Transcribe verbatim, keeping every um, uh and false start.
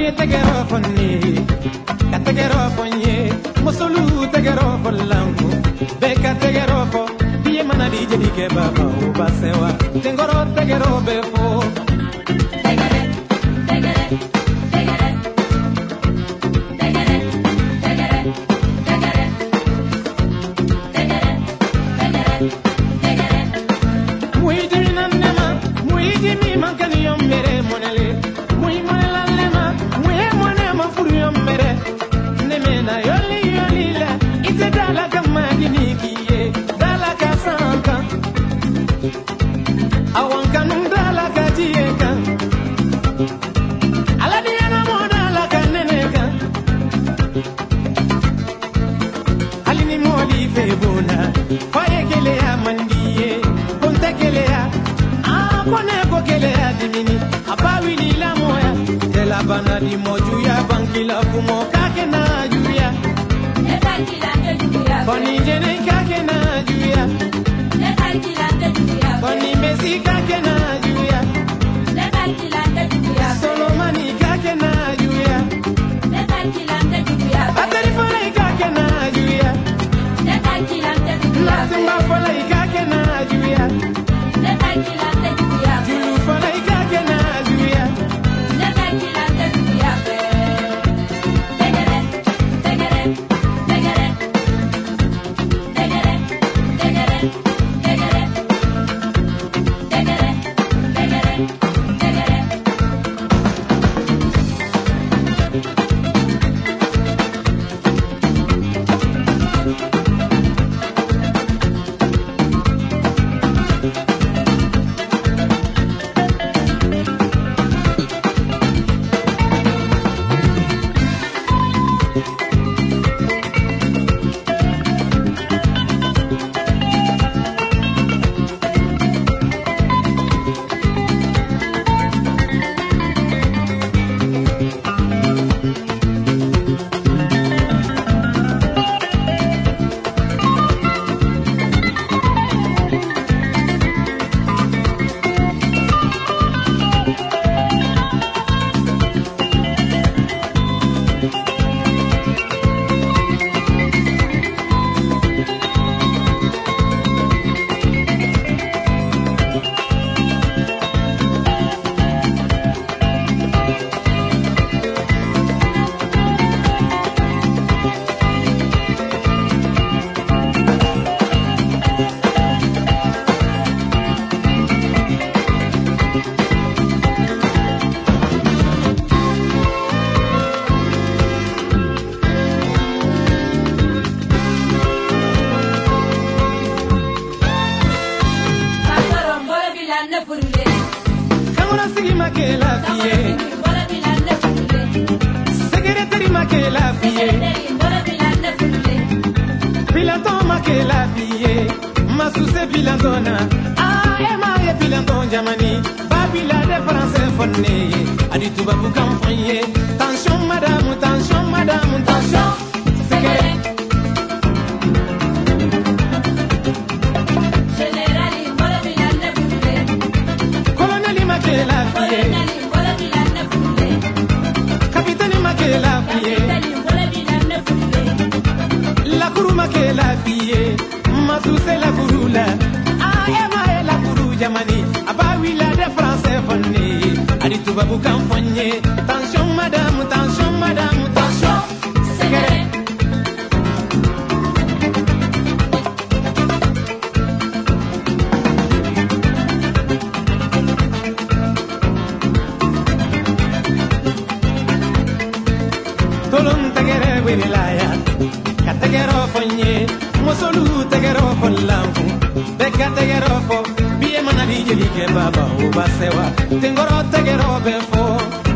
tegero fonni ka tegero fonye musulu tegero follangu be ka tegero fo biye mana di jeni ke baba o basewa tengoro tegero be fo tegere tegere tegere tegere tegere tegere tegere tegere muy dimina nema muy dimi mankani yombere monale muy monala nema muy monema furu yombere nemena yoli yoli la ite dala kama dinikiye dala kasanka awanka num dala kajiye kan aladiana mo dala kanene kan alini moli febona faye kele ya mandiye konta kele ya ah kone ko kele ya dimini abawili la moya de la banadi mojuya bankila fumo kake na juya e bankila de juya boni jene kake na juya e bankila de juya boni mesi kake na juya e bankila de juya solomani kake na juya e bankila de juya atari fole kake na juya e bankila de juya latimba fole kake na juya e bankila de juya julu fole kake na juya e bankila de juya tegere tegere tegere tegere tegere tegere tegere tegere Kamuna sigi makela fiye Secretary makela fiye Pilanton makela fiye Masuse pilantona Ah ema ye pilanton jamani Babila de français fonne Adi tuba bukan fonye Tension madame, tension madame, tension Secretary makela fiye Capitaine makela fiye La kuru makela fiye Masuse la kuru la Ah ema e la kuru jamani Abawila de français fonne Adi tuba bukan fonye Tension madame, tension madame, tension Segere Tolon tegere wilaya ka tegero fonye musolu tegero follangu be ka tegero fo biye mana di jeli ke baba o basewa tengoro tegero be fo